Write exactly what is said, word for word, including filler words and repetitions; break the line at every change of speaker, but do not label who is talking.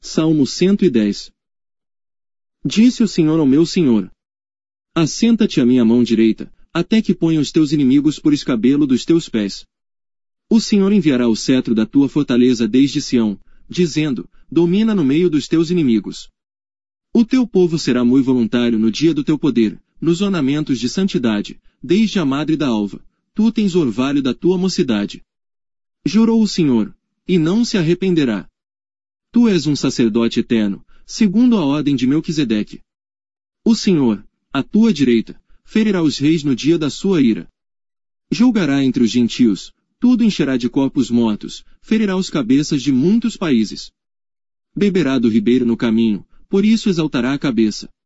Salmo cento e dez. Disse o Senhor ao meu Senhor: assenta-te à minha mão direita, até que ponha os teus inimigos por escabelo dos teus pés. O Senhor enviará o cetro da tua fortaleza desde Sião, dizendo: domina no meio dos teus inimigos. O teu povo será muito voluntário no dia do teu poder, nos ornamentos de santidade, desde a madre da alva. Tu tens orvalho da tua mocidade. Jurou o Senhor, e não se arrependerá. Tu és um sacerdote eterno, segundo a ordem de Melquisedeque. O Senhor, à tua direita, ferirá os reis no dia da sua ira. Julgará entre os gentios, tudo encherá de corpos mortos, ferirá os cabeças de muitos países. Beberá do ribeiro no caminho, por isso exaltará a cabeça.